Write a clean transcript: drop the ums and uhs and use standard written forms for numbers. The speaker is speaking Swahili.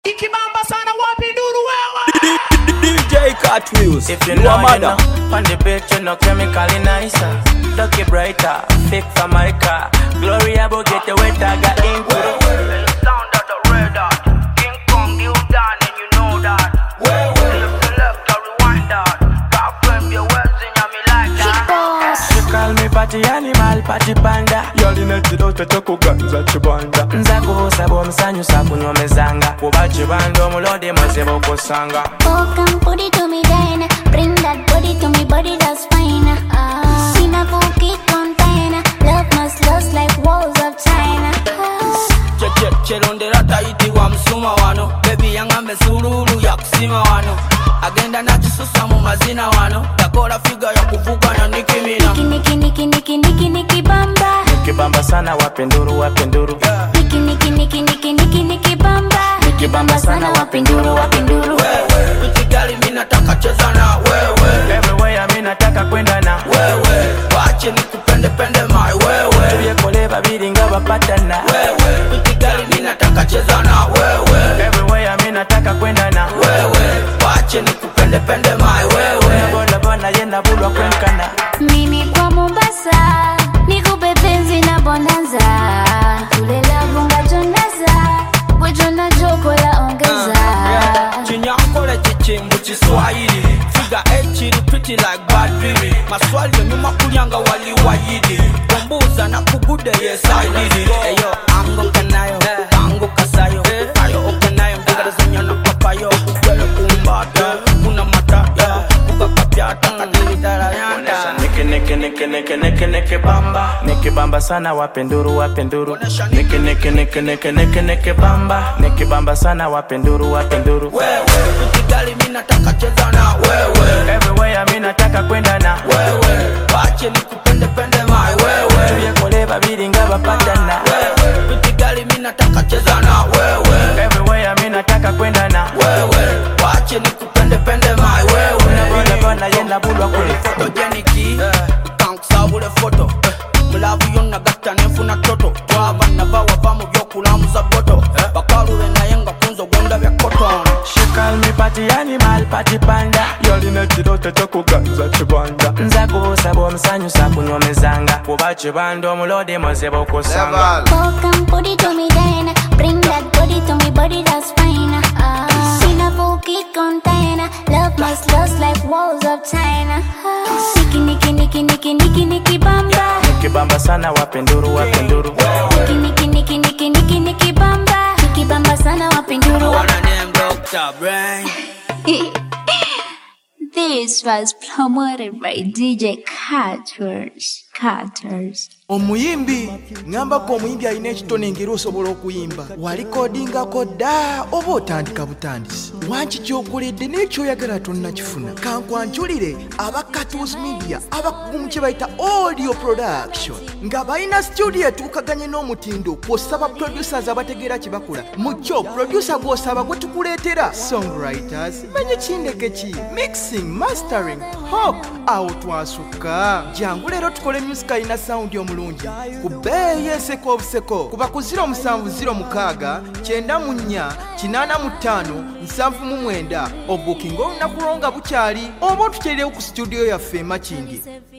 Ikibamba sana wapi nduru wewe DJ Cartwheels. If you know, you know, on the beat you know chemically nicer, lucky brighter, fake for my car. Gloria will get the wet dagger in. The sound of the red dot, King Kong, you done and you know that. Select or rewind that. God frame your words in your me like that. She call me party animal, party panda. Yali netidote chokuganza chibanda. Nzaku sabo msanyu saku nyomezanga. Kuba chibando mulode mazebo kusanga. Oh, come put it to me then. Bring that body to me, body that's fine. See my funky container. Love must lust like walls of China. Cherondera taiti wa msuma wano. Baby yangambe sururu ya kusima wano. Agenda na chisusa mu mazina wano. Takola figa ya kuvuka na Nicki Minaj. Niki bamba. Niki bamba sana wapenduru wapenduru. Niki bamba. Niki bamba sana wapenduru wapenduru. Pretty girl mimi nataka cheza na wewe. Everywhere mimi nataka kwenda na wewe. Wache nikupende pende my wewe. Tuliyekole babiri ngaba patana. Wewe. Pretty girl mimi nataka cheza na wewe. Everywhere mimi nataka kwenda na wewe. Wache nikupende pende my wewe. Bona bona yenda bulwa kwenkana. Mimi kwa Mombasa, nikupe penzi na bonanza. Tulela bunga jonaza, bojona joko la ongeza. Chinyankole chichimbu chiswahili. Figa echiri pretty like bad baby. Maswali nyuma kulyanga wali wayidi. Kumbuza na kugude yes I did it. Eyo ango kanayo, ango kasayo. Ayo okanayo, ngada zanya na papayo. Kwele kumbata, kuna matata. Kuka kapiata, kadiri darayanda. Niki bamba. Niki bamba sana wapenduru wapenduru. Niki bamba. Niki bamba sana wapenduru wapenduru. Wewe, ukigali mimi nataka cheza na wewe. Everywhere mimi nataka kwenda na wewe. Wache nikupende pende my wewe. Tuliyekole babiri ngaba patana. Wewe, ukigali mimi nataka cheza na wewe. Everywhere mimi nataka kwenda na wewe. Wache nikupende pende my wewe. Bona bona yenda bulwa kule. Photogenic, kankusabule photo. Mulavu yonna gatta nenfuna toto. Twabana bawa mu byokulamu za boto. Bakalube naye nga kunzo gonda bya cotton. She call me party animal, party panda. Yali netidote chokuganza chibanda. Nzaku sabo msanyu saku nyomezanga. Kuba chibando mulode mazebo kusanga. Oh, come put it to me then. Bring that body to me, body that's fine. See my funky container. Love must lust like walls of China. Niki bamba. Niki bamba sana wapenduru wapenduru. Niki bamba. Niki bamba sana wapenduru. Wanna name Dr. Brain. This was promoted by DJ Carters. Omuyimbi ngamba ko omuyimbi alina ekitone ngero osobola okuyimba walikodingako dda oba otandika butandisi wanki kyokoledde n'ekyoyagala tonnakifuna kankwanjulire aba Cartwheels Media abakugumu kye bayita audio production nga balina studio etuukaganye n'omutindo kw'osaba producers abategeera kye bakola mu kyo producer gw'osaba gwe tukuleetera songwriters manye kindeke ki mixing mastering hop awo twasukka jangu leero tukole music alina sound y'omulungi ku bbeeyi enseko obuseko kuba ku 0706 94 885 799 obukinga olunaku lwo nga bukyali oba otuteerewo ku studio yaffe Makindye